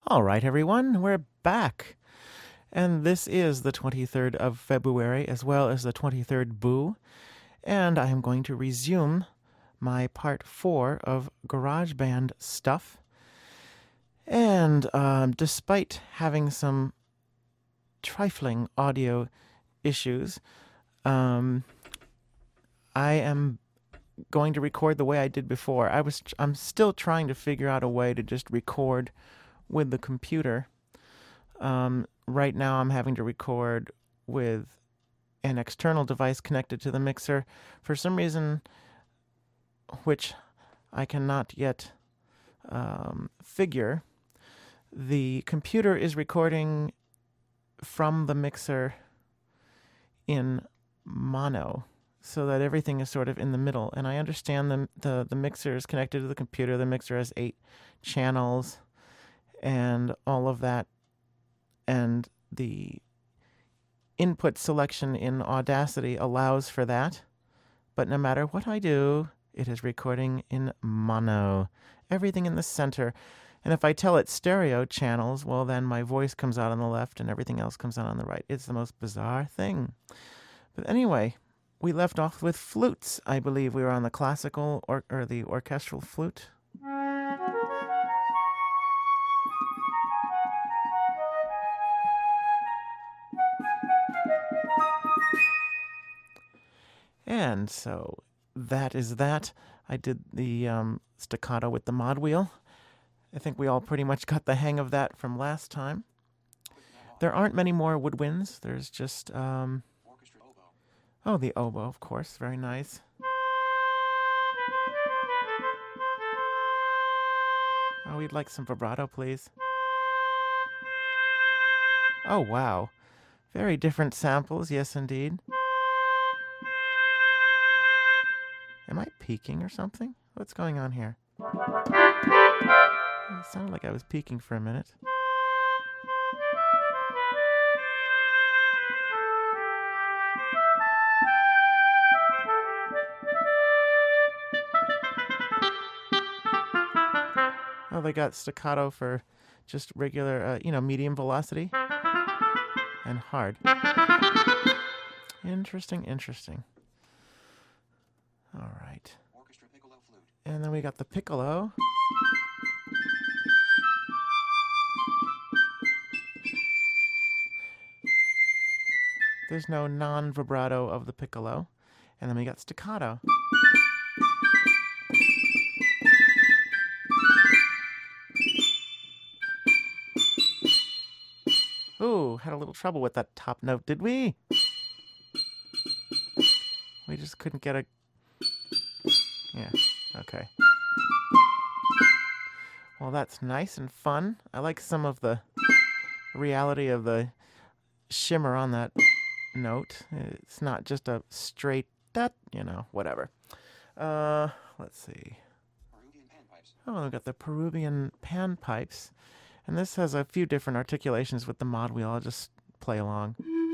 All right, everyone, we're back. And this is the 23rd of February, as well as the 23rd Boo. And I am going to resume my part 4 of GarageBand stuff. And despite having some trifling audio issues, I am going to record the way I did before. I'm still trying to figure out a way to just record with the computer. Right now I'm having to record with an external device connected to the mixer. For some reason, which I cannot yet figure, the computer is recording from the mixer in mono, so that everything is sort of in the middle. And I understand the mixer is connected to the computer. The mixer has 8 channels and all of that. And the input selection in Audacity allows for that. But no matter what I do, it is recording in mono. Everything in the center. And if I tell it stereo channels, well, then my voice comes out on the left and everything else comes out on the right. It's the most bizarre thing. But anyway, we left off with flutes. I believe we were on the classical or the orchestral flute. And so that is that. I did the staccato with the mod wheel. I think we all pretty much got the hang of that from last time. There aren't many more woodwinds. There's just, the oboe, of course. Very nice. Oh, we'd like some vibrato, please. Oh, wow. Very different samples, yes, indeed. Am I peaking or something? What's going on here? It sounded like I was peaking for a minute. Oh, they got staccato for just regular, medium velocity and hard. Interesting. All right. Orchestra piccolo flute. And then we got the piccolo. There's no non-vibrato of the piccolo. And then we got staccato. Ooh, had a little trouble with that top note, did we? We just couldn't get a... Yeah, okay. Well, that's nice and fun. I like some of the reality of the shimmer on that note. It's not just a straight that, whatever. Let's see. Peruvian panpipes. Oh, we've got the Peruvian panpipes. And this has a few different articulations with the mod wheel. I'll just play along.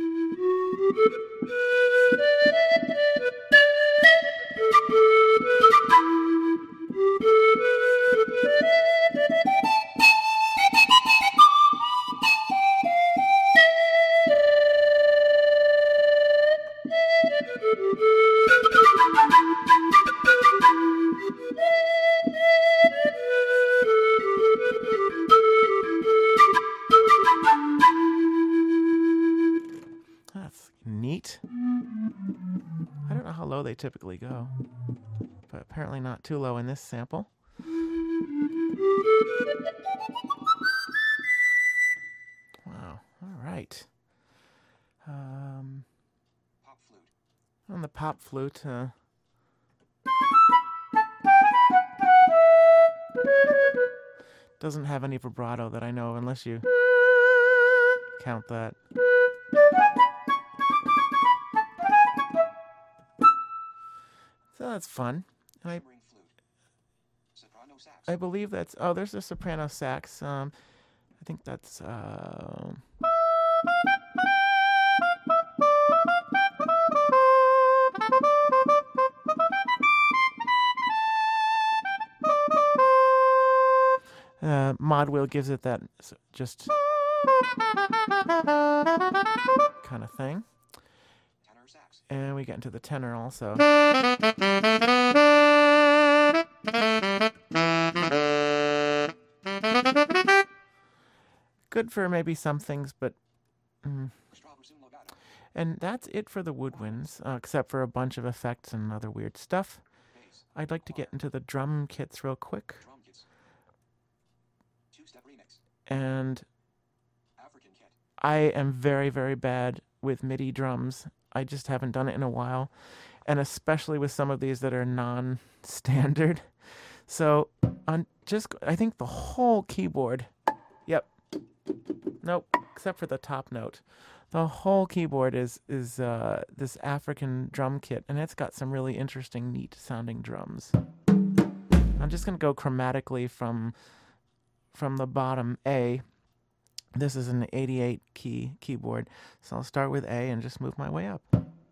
That's neat. I don't know how low they typically go, but apparently not too low in this sample. Wow. All right. Pop flute. On the pop flute, doesn't have any vibrato that I know, unless you count that. So that's fun. And I believe that's... Oh, there's a soprano sax. I think that's... mod wheel gives it that just kind of thing. And we get into the tenor also. Good for maybe some things, but... And that's it for the woodwinds, except for a bunch of effects and other weird stuff. I'd like to get into the drum kits real quick. And I am very, very bad with MIDI drums. I just haven't done it in a while. And especially with some of these that are non-standard. So I think the whole keyboard, yep, nope, except for the top note. The whole keyboard is this African drum kit, and it's got some really interesting, neat-sounding drums. I'm just going to go chromatically from the bottom, A. This is an 88 key keyboard, so I'll start with A and just move my way up.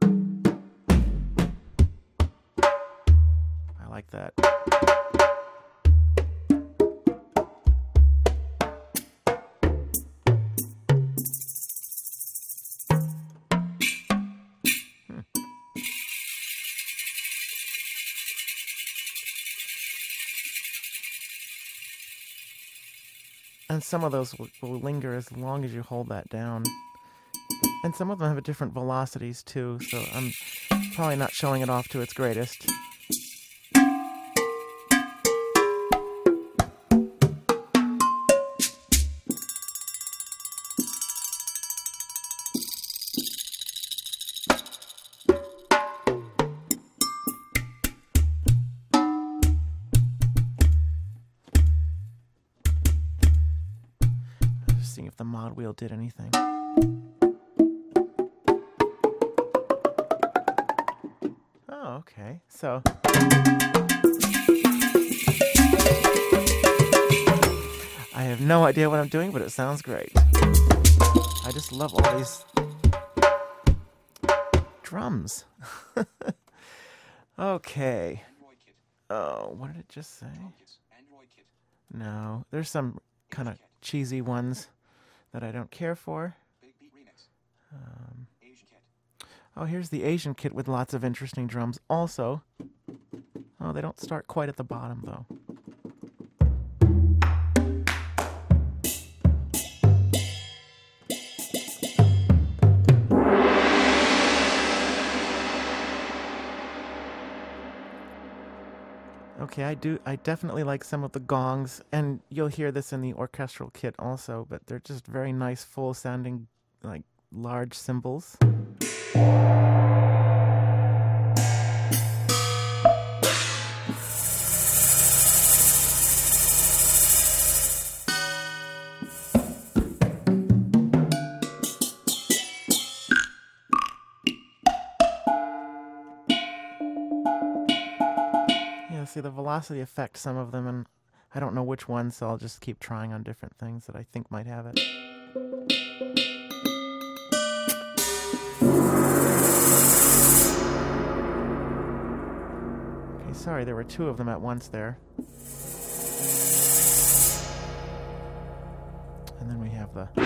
I like that. And some of those will linger as long as you hold that down. And some of them have different velocities too, so I'm probably not showing it off to its greatest. Seeing if the mod wheel did anything. Oh, okay. So I have no idea what I'm doing, but it sounds great. I just love all these drums. Okay. Oh, what did it just say? No, there's some kind of cheesy ones that I don't care for. Oh, here's the Asian kit with lots of interesting drums also. Oh, they don't start quite at the bottom, though. Okay, I definitely like some of the gongs, and you'll hear this in the orchestral kit also, but they're just very nice, full-sounding, like, large cymbals. See, the velocity affects some of them, and I don't know which ones, so I'll just keep trying on different things that I think might have it. Okay, sorry, there were two of them at once there. And then we have the...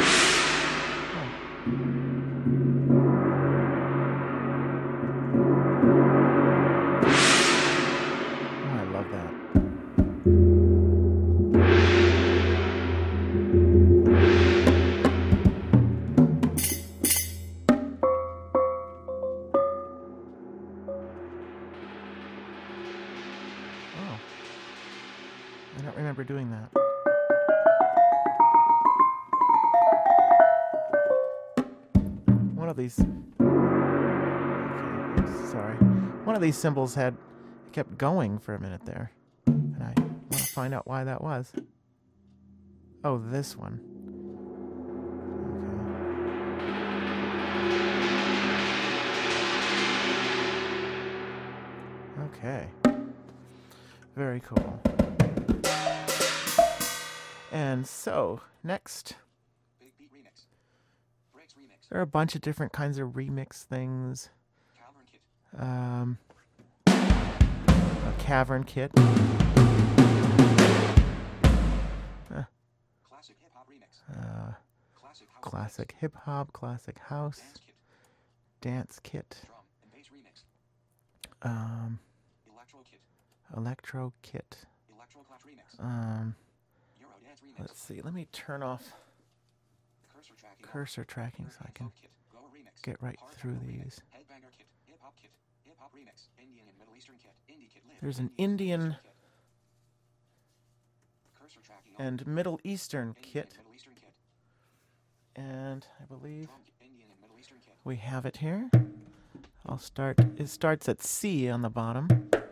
I don't remember doing that. One of these... Okay, sorry. One of these cymbals kept going for a minute there. And I want to find out why that was. Oh, this one. Okay. Very cool. And so, next, there are a bunch of different kinds of remix things. A Cavern kit. classic hip hop, classic house, dance kit, electro kit. Let's see. Let me turn off cursor tracking so I can get right through these. There's an Indian and Middle Eastern kit. And I believe we have it here. It starts at C on the bottom.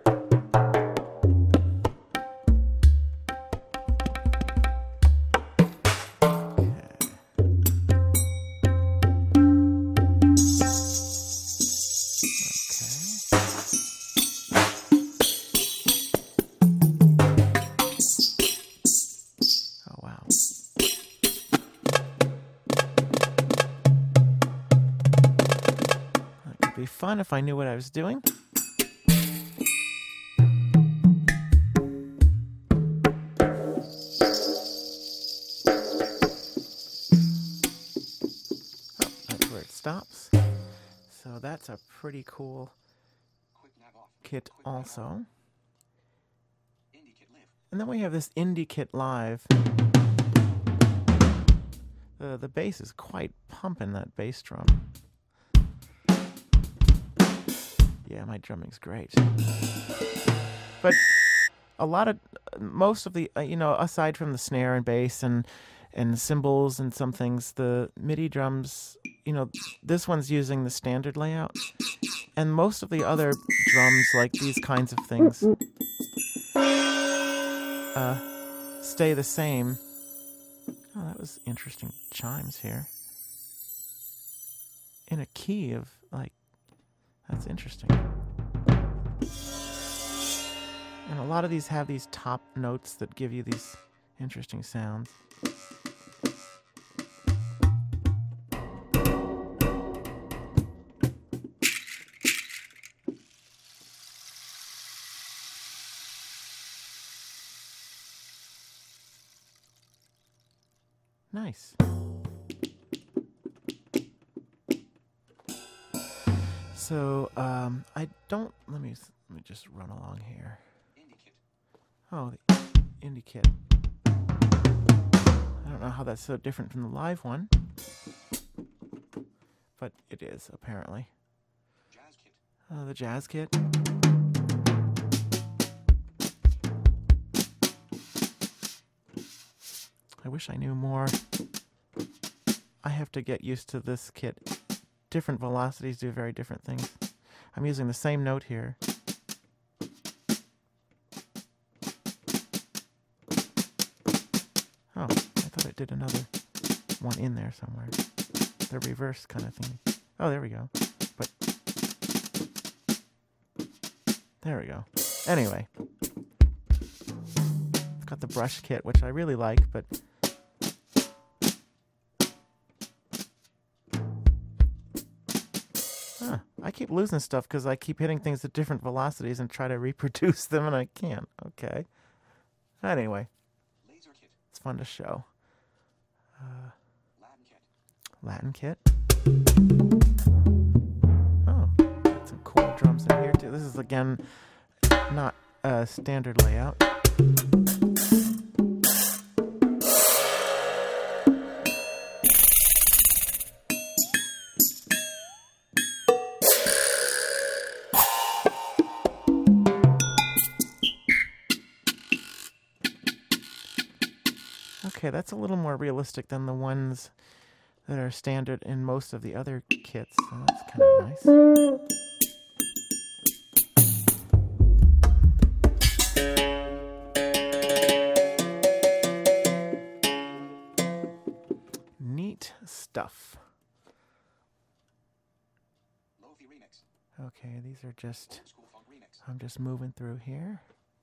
Fun if I knew what I was doing. That's where it stops. So that's a pretty cool kit also. And then we have this Indie Kit Live. The bass is quite pumping, that bass drum. Yeah, my drumming's great. But most of the, aside from the snare and bass and cymbals and some things, the MIDI drums, this one's using the standard layout. And most of the other drums, like these kinds of things, stay the same. Oh, that was interesting chimes here. In a key of, that's interesting. And a lot of these have these top notes that give you these interesting sounds. Nice. So, let me just run along here. Oh, the Indie Kit. I don't know how that's so different from the live one, but it is, apparently. The Jazz Kit. I wish I knew more. I have to get used to this kit. Different velocities do very different things. I'm using the same note here. Oh, I thought I did another one in there somewhere. The reverse kind of thing. Oh, there we go. But there we go. Anyway. It's got the brush kit, which I really like, but I keep losing stuff because I keep hitting things at different velocities and try to reproduce them, and I can't. Okay. Anyway. It's fun to show. Latin kit. Oh, got some cool drums in here, too. This is, again, not a standard layout. Okay, that's a little more realistic than the ones that are standard in most of the other kits, so that's kind of nice. Neat stuff. Okay, these are just, I'm just moving through here.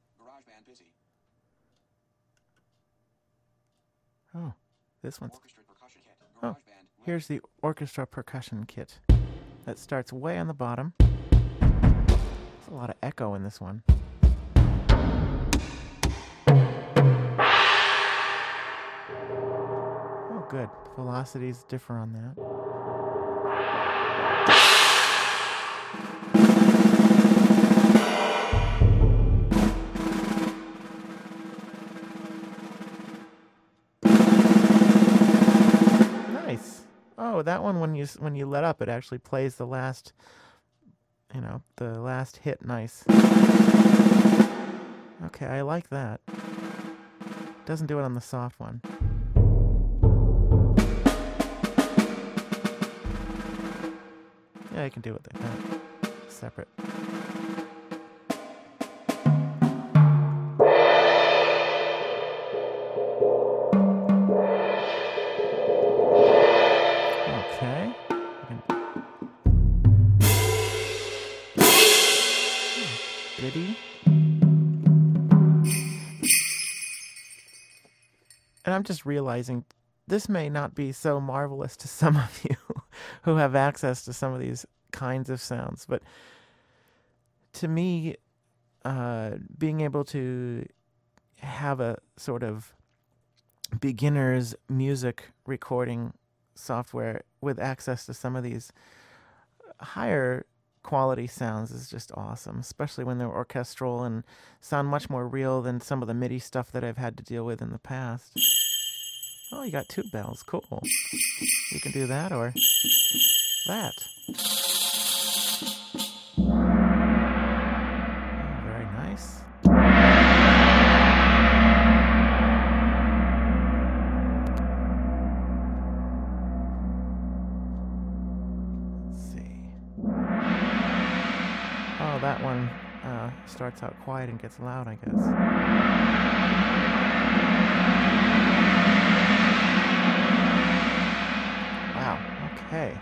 Oh, this one's... Oh, here's the orchestra percussion kit. That starts way on the bottom. There's a lot of echo in this one. Oh, good. Velocities differ on that. Nice. Oh, that one when you let up, it actually plays the last, the last hit. Nice. Okay, I like that. Doesn't do it on the soft one. Yeah, I can do it like that. Separate. Okay. Goody. And I'm just realizing this may not be so marvelous to some of you who have access to some of these kinds of sounds, but to me, being able to have a sort of beginner's music recording software with access to some of these higher quality sounds is just awesome, especially when they're orchestral and sound much more real than some of the MIDI stuff that I've had to deal with in the past. Oh, you got two bells. Cool. You can do that or that. Very nice. Let's see. Oh, that one starts out quiet and gets loud, I guess. Wow, okay.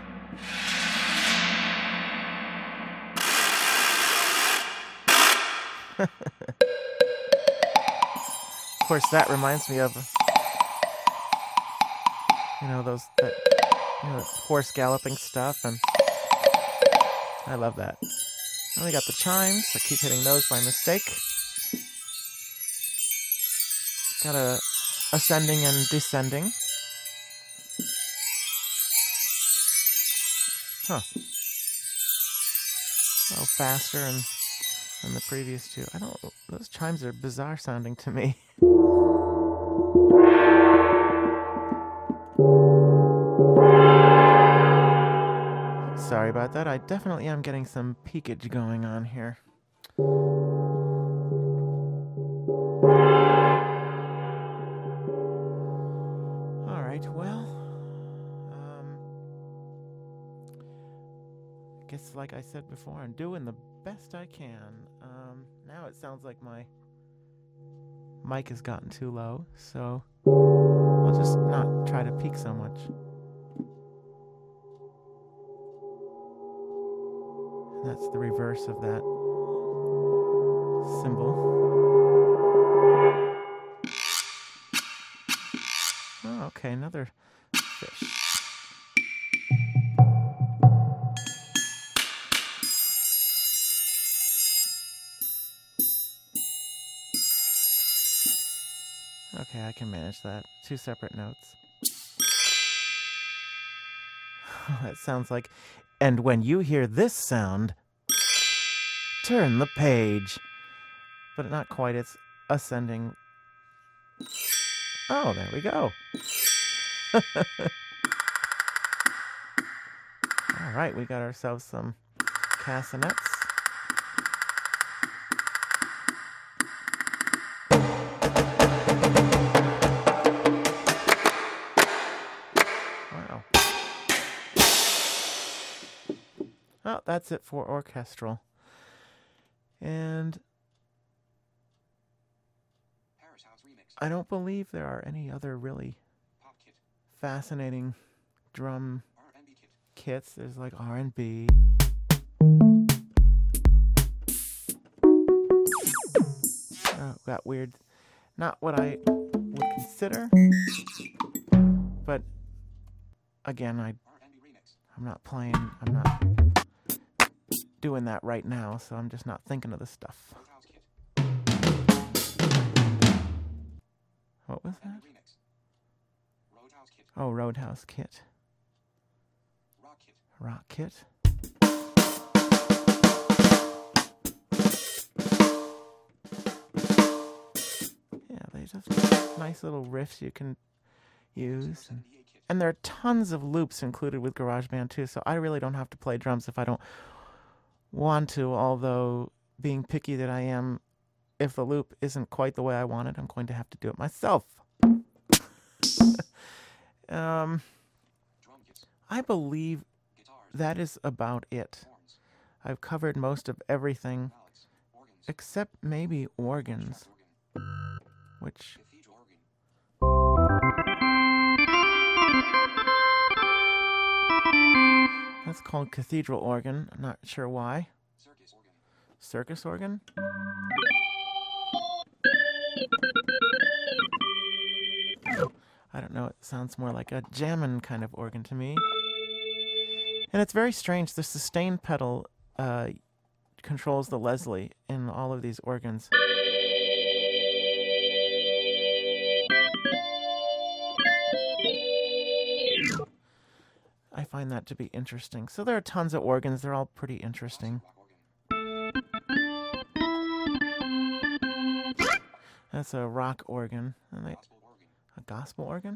Of course, that reminds me of, that horse galloping stuff, and I love that. Now we got the chimes. I keep hitting those by mistake. Got a ascending and descending. Huh. A little faster than the previous two. Those chimes are bizarre sounding to me. Sorry about that. I definitely am getting some peakage going on here. All right, well, I guess like I said before, I'm doing the best I can. Now it sounds like my mic has gotten too low, so I'll just not try to peak so much. That's the reverse of that symbol. Oh, okay, another fish. Okay, I can manage that. Two separate notes. That sounds like... And when you hear this sound, turn the page. But not quite, it's ascending. Oh, there we go. All right, we got ourselves some castanets. Wow. Oh, that's it for orchestral. And I don't believe there are any other really fascinating drum kits. There's like R&B. Oh, got weird. Not what I would consider. But again, I'm not doing that right now, so I'm just not thinking of the stuff. What was that? Oh, Roadhouse Kit. Rock Kit. Yeah, they just nice little riffs you can use. And there are tons of loops included with GarageBand too, so I really don't have to play drums if I don't want to, although being picky that I am, if the loop isn't quite the way I want it, I'm going to have to do it myself. I believe that is about it. I've covered most of everything, except maybe organs, which... That's called cathedral organ. I'm not sure why. Circus organ? I don't know. It sounds more like a jammin' kind of organ to me. And it's very strange. The sustain pedal controls the Leslie in all of these organs. I find that to be interesting. So there are tons of organs. They're all pretty interesting. That's a rock organ. And a gospel organ?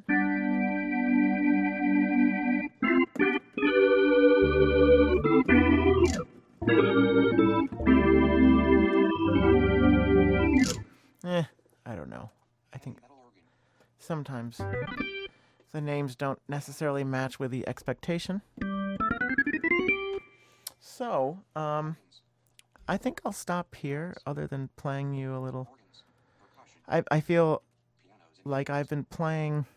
I don't know. I think sometimes the names don't necessarily match with the expectation. So, I think I'll stop here, other than playing you a little. I feel like I've been playing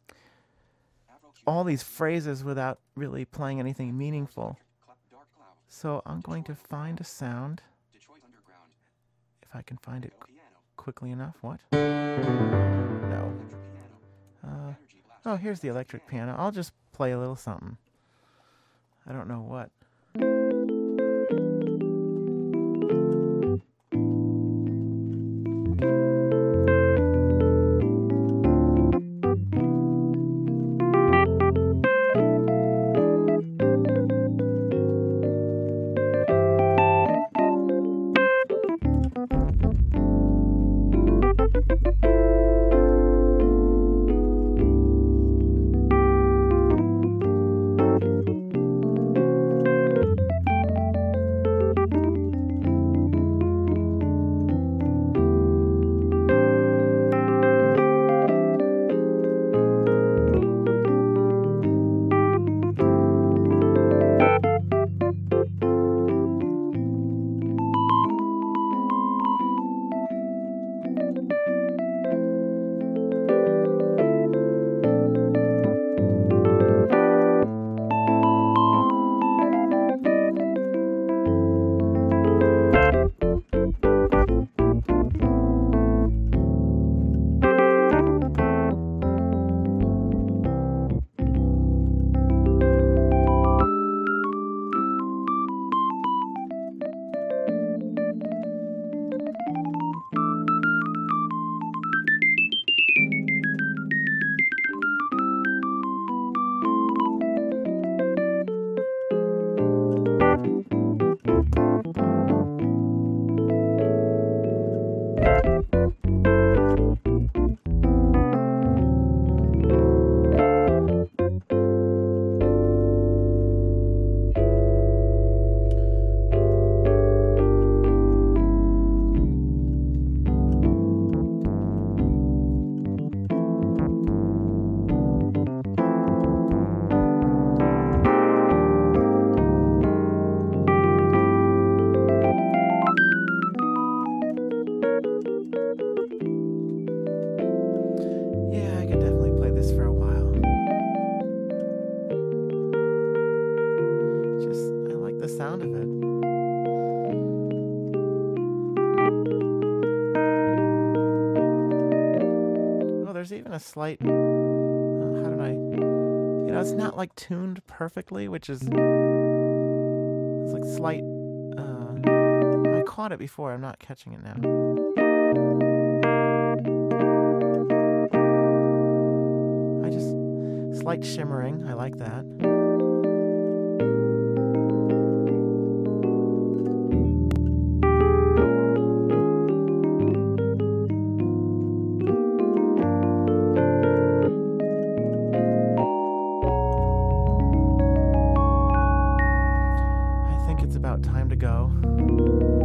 all these phrases without really playing anything meaningful. So I'm going to find a sound, if I can find it quickly enough. What? No. Oh, here's the electric piano. I'll just play a little something. I don't know what. Sound of it. Oh, there's even a slight, how did I, it's not like tuned perfectly, which is, it's like slight, I caught it before, I'm not catching it now. Slight shimmering. I like that. I think it's about time to go.